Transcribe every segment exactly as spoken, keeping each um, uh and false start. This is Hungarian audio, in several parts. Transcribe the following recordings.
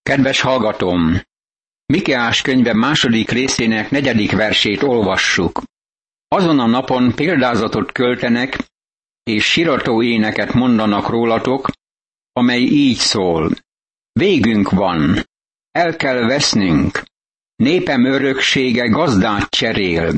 Kedves hallgatóm! Mikeás könyve második részének negyedik versét olvassuk. Azon a napon példázatot költenek, és sirató éneket mondanak rólatok, amely így szól. Végünk van, el kell vesznünk, népem öröksége gazdát cserél.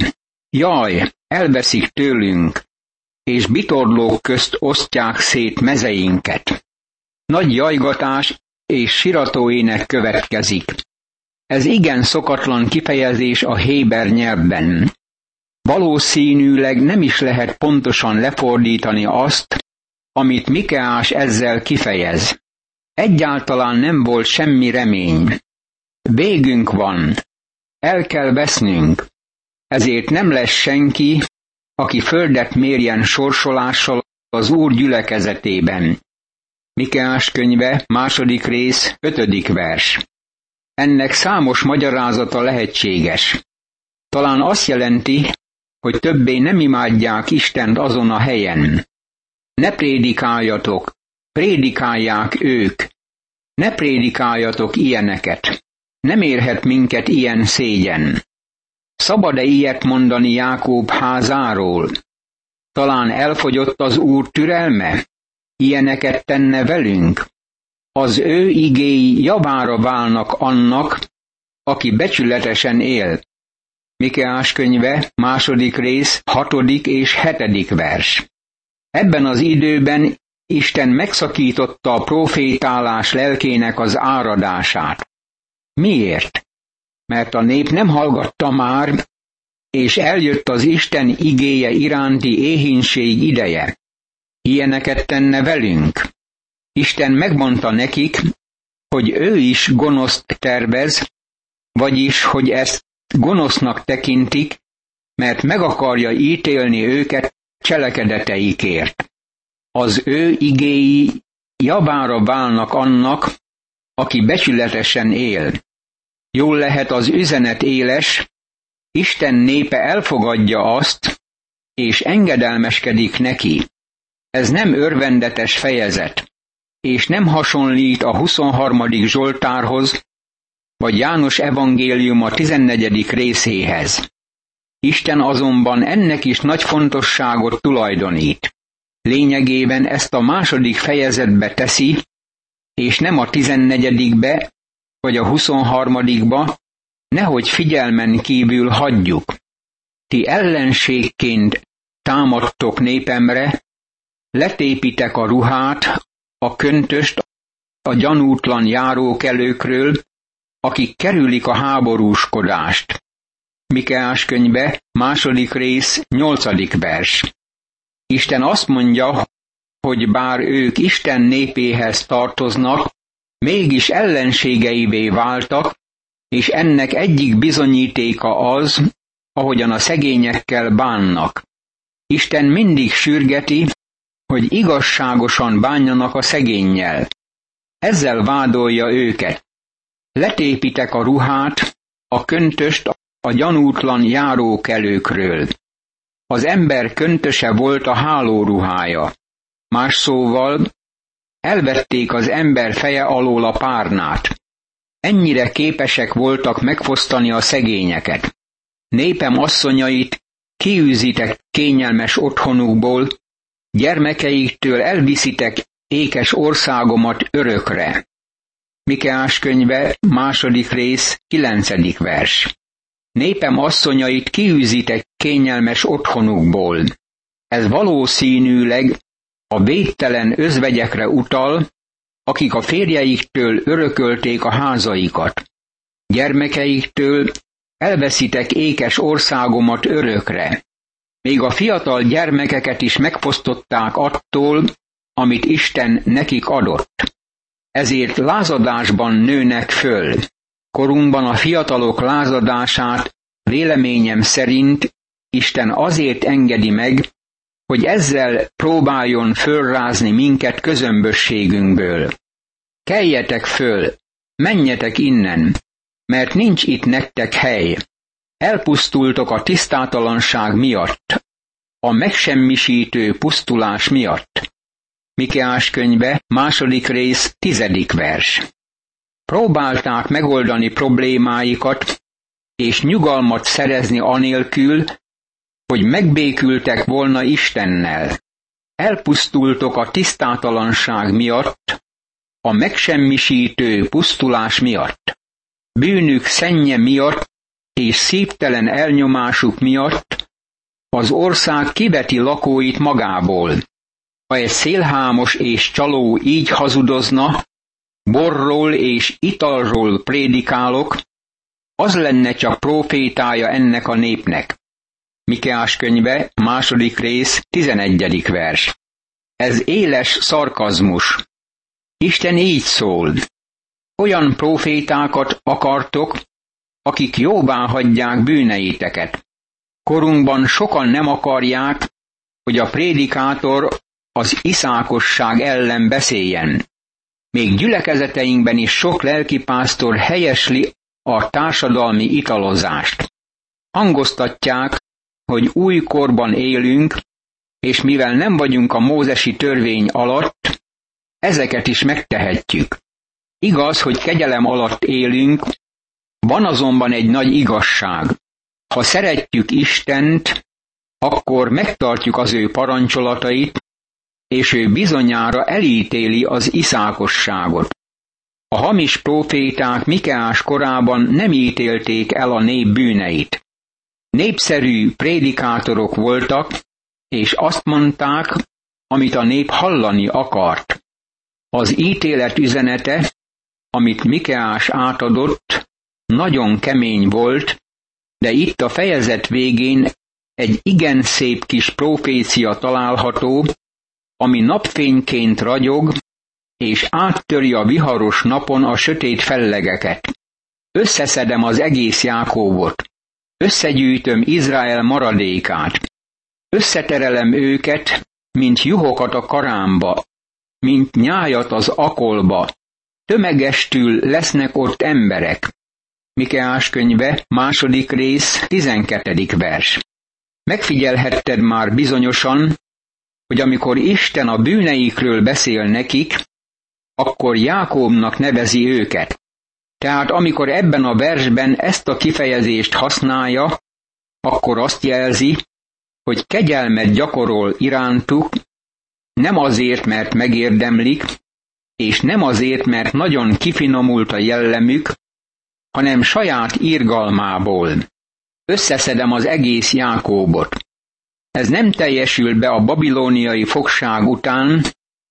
Jaj, elveszik tőlünk, és bitorlók közt osztják szét mezeinket. Nagy jajgatás és sirató ének következik. Ez igen szokatlan kifejezés a héber nyelvben. Valószínűleg nem is lehet pontosan lefordítani azt, amit Mikeás ezzel kifejez. Egyáltalán nem volt semmi remény. Végünk van, el kell vesznünk, ezért nem lesz senki, aki földet mérjen sorsolással az Úr gyülekezetében. Mikeás könyve, második rész, ötödik vers. Ennek számos magyarázata lehetséges. Talán azt jelenti, hogy többé nem imádják Istent azon a helyen. Ne prédikáljatok, prédikálják ők. Ne prédikáljatok ilyeneket. Nem érhet minket ilyen szégyen. Szabad-e ilyet mondani Jákob házáról? Talán elfogyott az Úr türelme? Ilyeneket tenne velünk? Az ő igéi javára válnak annak, aki becsületesen él. Mikeás könyve, második rész, hatodik és hetedik vers. Ebben az időben Isten megszakította a profétálás lelkének az áradását. Miért? Mert a nép nem hallgatta már, és eljött az Isten igéje iránti éhínség ideje. Ilyeneket tenne velünk. Isten megmondta nekik, hogy ő is gonoszt tervez, vagyis, hogy ezt gonosznak tekintik, mert meg akarja ítélni őket cselekedeteikért. Az ő igéi javára válnak annak, aki becsületesen él. Jól lehet az üzenet éles, Isten népe elfogadja azt, és engedelmeskedik neki. Ez nem örvendetes fejezet, és nem hasonlít a huszonharmadik Zsoltárhoz, vagy János evangéliuma tizennegyedik részéhez. Isten azonban ennek is nagy fontosságot tulajdonít. Lényegében ezt a második fejezetbe teszi, és nem a tizennegyedikbe, vagy a huszonharmadikba, nehogy figyelmen kívül hagyjuk. Ti ellenségként támadtok népemre, letépitek a ruhát, a köntöst a gyanútlan járókelőkről, akik kerülik a háborúskodást. Mikeás könyve, második rész, nyolcadik vers. Isten azt mondja, hogy bár ők Isten népéhez tartoznak, mégis ellenségeivé váltak, és ennek egyik bizonyítéka az, ahogyan a szegényekkel bánnak. Isten mindig sürgeti, hogy igazságosan bánjanak a szegénnyel. Ezzel vádolja őket. Letépitek a ruhát, a köntöst a gyanútlan járókelőkről. Az ember köntöse volt a hálóruhája. Más szóval, elvették az ember feje alól a párnát. Ennyire képesek voltak megfosztani a szegényeket. Népem asszonyait kiűzitek kényelmes otthonukból, gyermekeiktől elviszitek ékes országomat örökre. Mikeás könyve, második rész, kilencedik vers. Népem asszonyait kiűzitek kényelmes otthonukból. Ez valószínűleg a védtelen özvegyekre utal, akik a férjeiktől örökölték a házaikat. Gyermekeiktől elveszitek ékes országomat örökre. Még a fiatal gyermekeket is megfosztották attól, amit Isten nekik adott. Ezért lázadásban nőnek föl. Korunkban a fiatalok lázadását véleményem szerint Isten azért engedi meg, hogy ezzel próbáljon fölrázni minket közömbösségünkből. Keljetek föl, menjetek innen, mert nincs itt nektek hely. Elpusztultok a tisztátalanság miatt, a megsemmisítő pusztulás miatt. Mikeás könyve, második rész, tizedik vers. Próbálták megoldani problémáikat, és nyugalmat szerezni anélkül, hogy megbékültek volna Istennel. Elpusztultok a tisztátalanság miatt, a megsemmisítő pusztulás miatt. Bűnük szennye miatt és szívtelen elnyomásuk miatt az ország kiveti lakóit magából. Ha egy szélhámos és csaló így hazudozna, borról és italról prédikálok, az lenne csak prófétája ennek a népnek. Mikeás könyve, második rész, tizenegyedik vers. Ez éles szarkazmus. Isten így szól. Olyan prófétákat akartok, akik jóvá hagyják bűneiteket. Korunkban sokan nem akarják, hogy a prédikátor az iszákosság ellen beszéljen. Még gyülekezeteinkben is sok lelkipásztor helyesli a társadalmi italozást. Hangoztatják, hogy új korban élünk, és mivel nem vagyunk a mózesi törvény alatt, ezeket is megtehetjük. Igaz, hogy kegyelem alatt élünk, van azonban egy nagy igazság. Ha szeretjük Istent, akkor megtartjuk az ő parancsolatait, és ő bizonyára elítéli az iszákosságot. A hamis próféták Mikeás korában nem ítélték el a nép bűneit. Népszerű prédikátorok voltak, és azt mondták, amit a nép hallani akart. Az ítélet üzenete, amit Mikeás átadott, nagyon kemény volt, de itt a fejezet végén egy igen szép kis profécia található, ami napfényként ragyog, és áttöri a viharos napon a sötét fellegeket. Összeszedem az egész Jákóbot, összegyűjtöm Izrael maradékát, összeterelem őket, mint juhokat a karámba, mint nyájat az akolba, tömegestül lesznek ott emberek. Mikeás könyve, második rész, tizenkettedik vers. Megfigyelhetted már bizonyosan, hogy amikor Isten a bűneikről beszél nekik, akkor Jákóbnak nevezi őket. Tehát amikor ebben a versben ezt a kifejezést használja, akkor azt jelzi, hogy kegyelmet gyakorol irántuk, nem azért, mert megérdemlik, és nem azért, mert nagyon kifinomult a jellemük, hanem saját irgalmából. Összeszedem az egész Jákóbot. Ez nem teljesül be a babilóniai fogság után,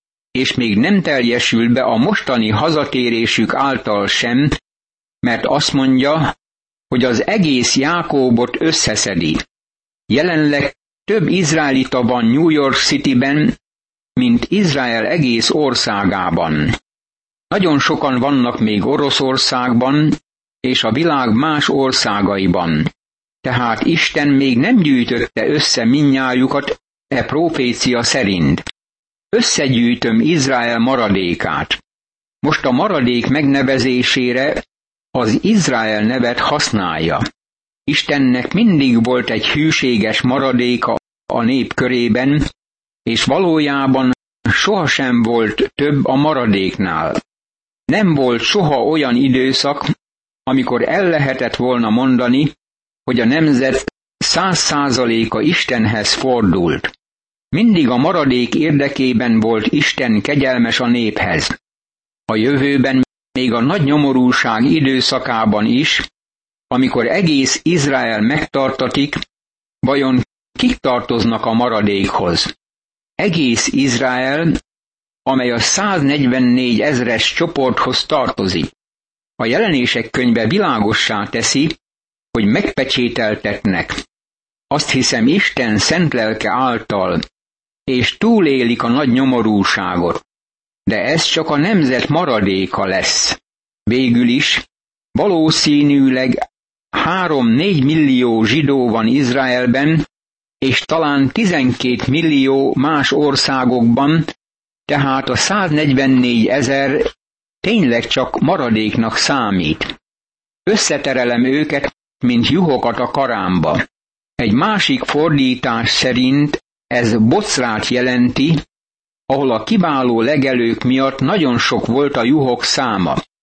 és még nem teljesül be a mostani hazatérésük által sem, mert azt mondja, hogy az egész Jákóbot összeszedi. Jelenleg több izraelita van New York Cityben, mint Izrael egész országában. Nagyon sokan vannak még Oroszországban, és a világ más országaiban. Tehát Isten még nem gyűjtötte össze mindnyájukat e profécia szerint. Összegyűjtöm Izrael maradékát. Most a maradék megnevezésére az Izrael nevet használja. Istennek mindig volt egy hűséges maradéka a nép körében, és valójában sohasem volt több a maradéknál. Nem volt soha olyan időszak, amikor el lehetett volna mondani, hogy a nemzet száz százaléka Istenhez fordult. Mindig a maradék érdekében volt Isten kegyelmes a néphez. A jövőben, még a nagy nyomorúság időszakában is, amikor egész Izrael megtartatik, vajon kik tartoznak a maradékhoz? Egész Izrael, amely a száznegyvennégy ezres csoporthoz tartozik. A Jelenések könyve világossá teszi, hogy megpecsételtetnek. Azt hiszem Isten szent lelke által, és túlélik a nagy nyomorúságot. De ez csak a nemzet maradéka lesz. Végül is, valószínűleg három-négy millió zsidó van Izraelben, és talán tizenkét millió más országokban, tehát a száznegyvennégy ezer tényleg csak maradéknak számít. Összeterelem őket, mint juhokat a karámba. Egy másik fordítás szerint ez bocrát jelenti, ahol a kiváló legelők miatt nagyon sok volt a juhok száma.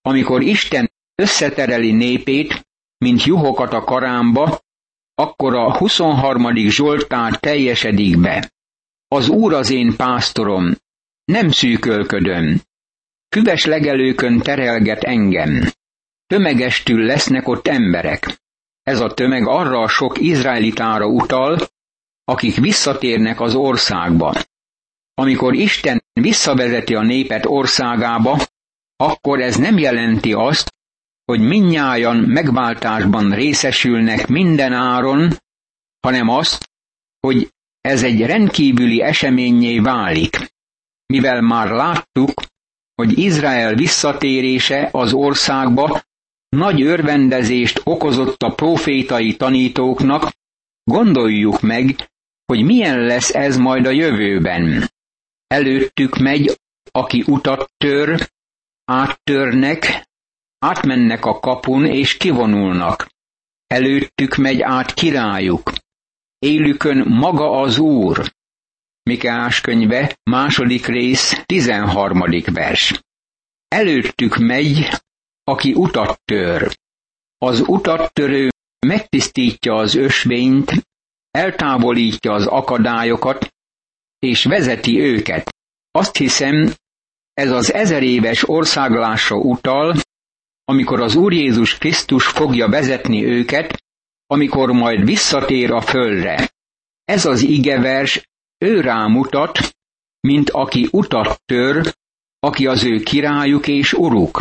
Amikor Isten összetereli népét, mint juhokat a karámba, akkor a huszonharmadik Zsoltár teljesedik be. Az Úr az én pásztorom, nem szűkölködöm. Füves legelőkön terelget engem. Tömegestül lesznek ott emberek. Ez a tömeg arra a sok izraelitára utal, akik visszatérnek az országba. Amikor Isten visszavezeti a népet országába, akkor ez nem jelenti azt, hogy mindnyájan megváltásban részesülnek minden áron, hanem azt, hogy ez egy rendkívüli eseménnyé válik. Mivel már láttuk, hogy Izrael visszatérése az országba nagy örvendezést okozott a profétai tanítóknak, gondoljuk meg, hogy milyen lesz ez majd a jövőben. Előttük megy, aki utat tör, áttörnek, átmennek a kapun és kivonulnak. Előttük megy át királyuk. Élükön maga az Úr. Mikeás könyve, második rész, tizenharmadik vers. Előttük megy, aki utat tör. Az utattörő megtisztítja az ösvényt, eltávolítja az akadályokat, és vezeti őket. Azt hiszem, ez az ezeréves országlásra utal, amikor az Úr Jézus Krisztus fogja vezetni őket, amikor majd visszatér a földre. Ez az igevers ő rámutat, mint aki utat tör, aki az ő királyuk és uruk.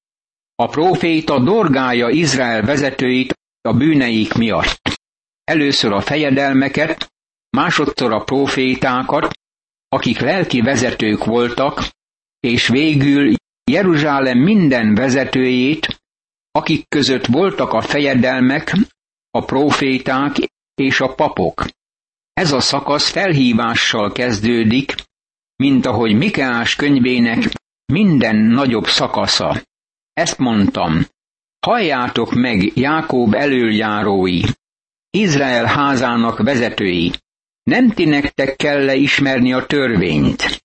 A próféta dorgálja Izrael vezetőit a bűneik miatt. Először a fejedelmeket, másodszor a prófétákat, akik lelki vezetők voltak, és végül Jeruzsálem minden vezetőjét, akik között voltak a fejedelmek, a próféták és a papok. Ez a szakasz felhívással kezdődik, mint ahogy Mikeás könyvének minden nagyobb szakasza. Ezt mondtam, halljátok meg, Jákób elöljárói, Izrael házának vezetői, nem ti nektek kell-e ismerni a törvényt?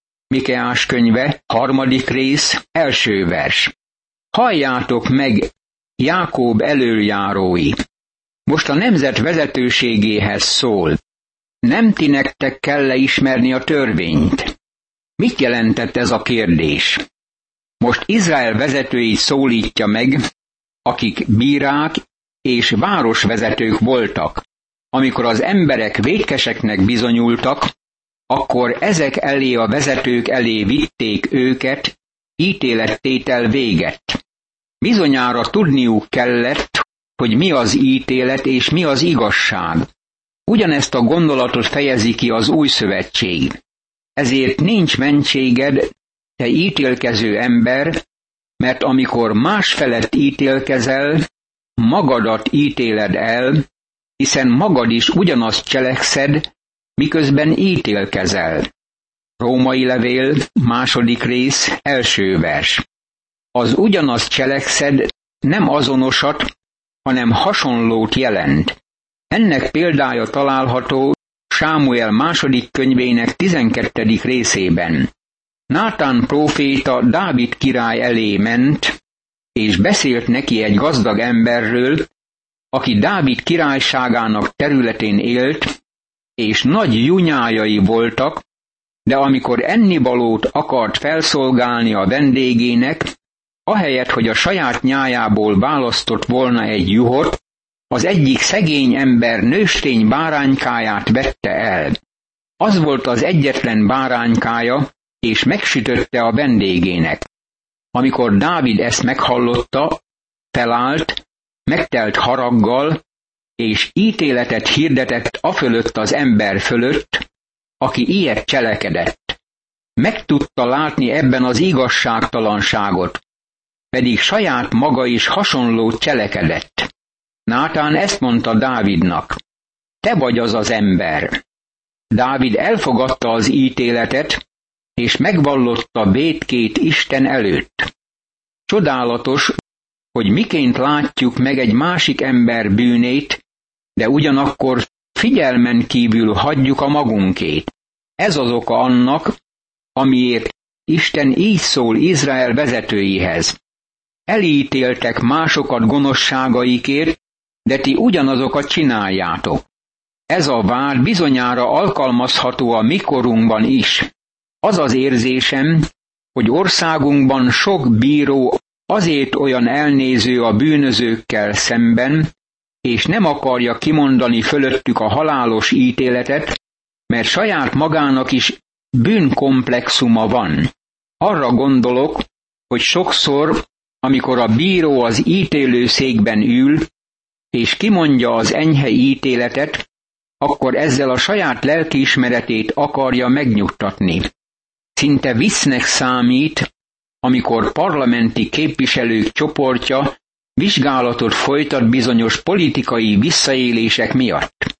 Mikeás könyve, harmadik rész, első vers. Halljátok meg, Jákób elöljárói. Most a nemzet vezetőségéhez szól. Nem ti nektek kell-e ismerni a törvényt? Mit jelentett ez a kérdés? Most Izrael vezetőit szólítja meg, akik bírák és városvezetők voltak. Amikor az emberek vétkeseknek bizonyultak, akkor ezek elé a vezetők elé vitték őket, ítélettétel véget. Bizonyára tudniuk kellett, hogy mi az ítélet és mi az igazság. Ugyanezt a gondolatot fejezi ki az Új Szövetség. Ezért nincs mentséged, te ítélkező ember, mert amikor más felett ítélkezel, magadat ítéled el, hiszen magad is ugyanazt cselekszed, miközben ítélkezel. Római levél, második rész, első vers. Az ugyanazt cselekszed nem azonosat, hanem hasonlót jelent. Ennek példája található Sámuel második könyvének tizenkettedik részében. Nátán próféta Dávid király elé ment, és beszélt neki egy gazdag emberről, aki Dávid királyságának területén élt, és nagy junyájai voltak, de amikor ennivalót akart felszolgálni a vendégének, ahelyett, hogy a saját nyájából választott volna egy juhot, az egyik szegény ember nőstény báránykáját vette el. Az volt az egyetlen báránykája, és megsütötte a vendégének. Amikor Dávid ezt meghallotta, felállt, megtelt haraggal, és ítéletet hirdetett afölött az ember fölött, aki ilyet cselekedett. Meg tudta látni ebben az igazságtalanságot, pedig saját maga is hasonlót cselekedett. Nátán ezt mondta Dávidnak, te vagy az az ember. Dávid elfogadta az ítéletet, és megvallotta vétkét Isten előtt. Csodálatos, hogy miként látjuk meg egy másik ember bűnét, de ugyanakkor figyelmen kívül hagyjuk a magunkét. Ez az oka annak, amiért Isten így szól Izrael vezetőihez. elítéltek másokat gonoszságaikért, de ti ugyanazokat csináljátok. Ez a vád bizonyára alkalmazható a mi korunkban is. Az az érzésem, hogy országunkban sok bíró azért olyan elnéző a bűnözőkkel szemben, és nem akarja kimondani fölöttük a halálos ítéletet, mert saját magának is bűnkomplexuma van. Arra gondolok, hogy sokszor, amikor a bíró az ítélőszékben ül, és kimondja az enyhe ítéletet, akkor ezzel a saját lelkiismeretét akarja megnyugtatni. Szinte viccnek számít, amikor parlamenti képviselők csoportja vizsgálatot folytat bizonyos politikai visszaélések miatt.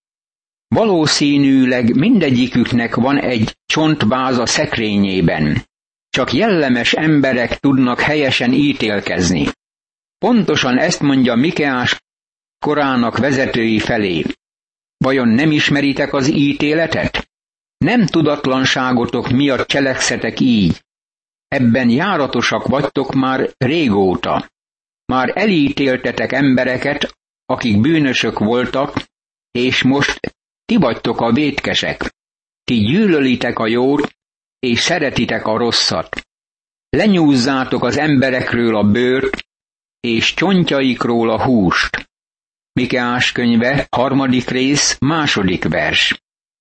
Valószínűleg mindegyiküknek van egy csontváz a szekrényében. Csak jellemes emberek tudnak helyesen ítélkezni. Pontosan ezt mondja Mikeás korának vezetői felé. Vajon nem ismeritek az ítéletet? Nem tudatlanságotok miatt cselekszetek így. Ebben járatosak vagytok már régóta. Már elítéltetek embereket, akik bűnösök voltak, és most ti vagytok a vétkesek. Ti gyűlölitek a jót, és szeretitek a rosszat. Lenyúzzátok az emberekről a bőrt, és csontjaikról a húst. Mikeás könyve, harmadik rész, második vers.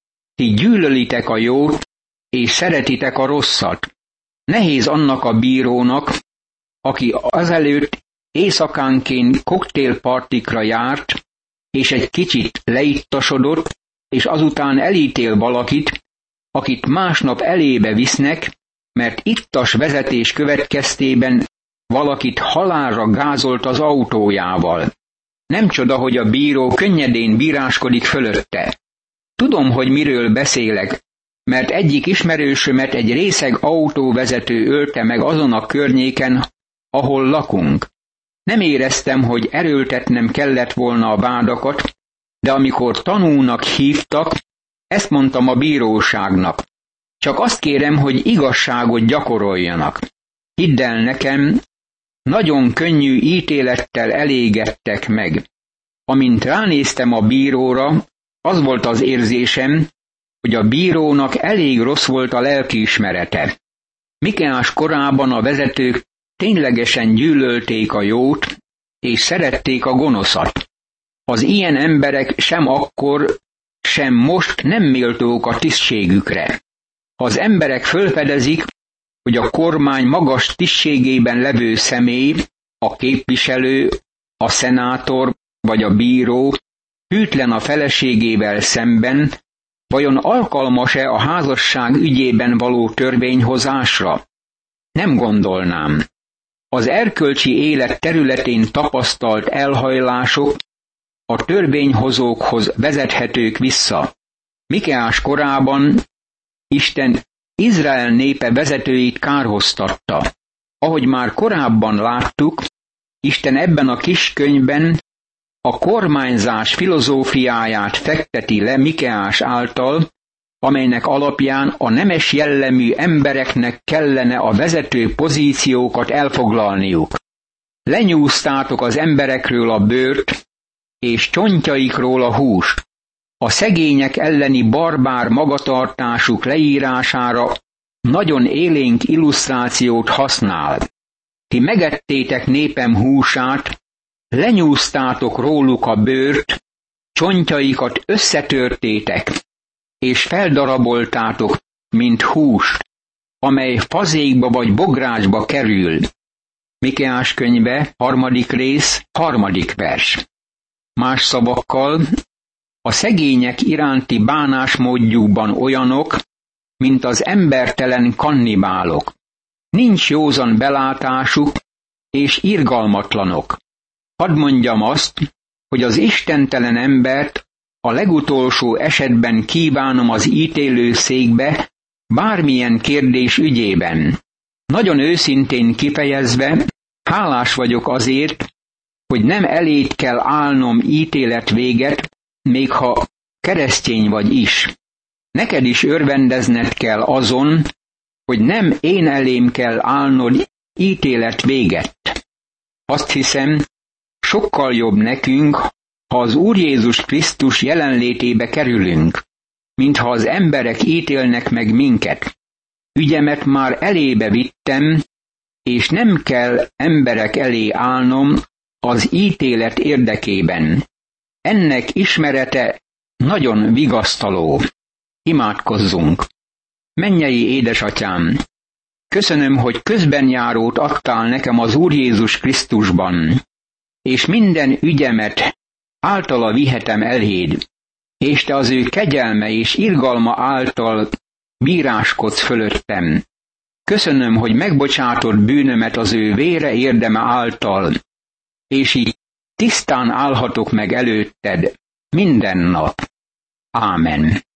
Ti gyűlölitek a jót, és szeretitek a rosszat. Nehéz annak a bírónak, aki azelőtt éjszakánként koktélpartikra járt, és egy kicsit leittasodott, és azután elítél valakit, akit másnap elébe visznek, mert ittas vezetés következtében valakit halálra gázolt az autójával. Nem csoda, hogy a bíró könnyedén bíráskodik fölötte. Tudom, hogy miről beszélek, mert egyik ismerősömet egy részeg autóvezető ölte meg azon a környéken, ahol lakunk. Nem éreztem, hogy erőltetnem kellett volna a vádakat, de amikor tanúnak hívtak, ezt mondtam a bíróságnak. Csak azt kérem, hogy igazságot gyakoroljanak. Hidd el nekem, nagyon könnyű ítélettel elégettek meg. Amint ránéztem a bíróra, az volt az érzésem, hogy a bírónak elég rossz volt a lelkiismerete. Mikeás korában a vezetők ténylegesen gyűlölték a jót, és szerették a gonoszat. Az ilyen emberek sem akkor, sem most nem méltók a tisztségükre. Ha az emberek fölfedezik, hogy a kormány magas tisztségében levő személy, a képviselő, a szenátor vagy a bíró hűtlen a feleségével szemben, vajon alkalmas-e a házasság ügyében való törvényhozásra? Nem gondolnám. Az erkölcsi élet területén tapasztalt elhajlások a törvényhozókhoz vezethetők vissza. Mikeás korában Isten Izrael népe vezetőit kárhoztatta. Ahogy már korábban láttuk, Isten ebben a kis könyvben a kormányzás filozófiáját fekteti le Mikeás által, amelynek alapján a nemes jellemű embereknek kellene a vezető pozíciókat elfoglalniuk. Lenyúztátok az emberekről a bőrt, és csontjaikról a húst. A szegények elleni barbár magatartásuk leírására nagyon élénk illusztrációt használ. Ti megettétek népem húsát, lenyúztátok róluk a bőrt, csontjaikat összetörtétek, és feldaraboltátok, mint húst, amely fazékba vagy bográcsba kerül. Mikeás könyve, harmadik rész, harmadik vers. Más szavakkal, a szegények iránti bánásmódjukban olyanok, mint az embertelen kannibálok. Nincs józan belátásuk, és irgalmatlanok. Hadd mondjam azt, hogy az istentelen embert a legutolsó esetben kívánom az ítélőszékbe bármilyen kérdés ügyében. Nagyon őszintén kifejezve, hálás vagyok azért, hogy nem elét kell állnom ítélet véget, még ha keresztény vagy is. Neked is örvendezned kell azon, hogy nem én elém kell állnod ítélet véget. Azt hiszem, sokkal jobb nekünk, ha az Úr Jézus Krisztus jelenlétébe kerülünk, mintha az emberek ítélnek meg minket. Ügyemet már elébe vittem, és nem kell emberek elé állnom az ítélet érdekében. Ennek ismerete nagyon vigasztaló. Imádkozzunk! Mennyei édesatyám! Köszönöm, hogy közbenjárót adtál nekem az Úr Jézus Krisztusban, és minden ügyemet általa vihetem eléd, és te az ő kegyelme és irgalma által bíráskodsz fölöttem. Köszönöm, hogy megbocsátott bűnömet az ő vére érdeme által, és így tisztán állhatok meg előtted minden nap. Ámen.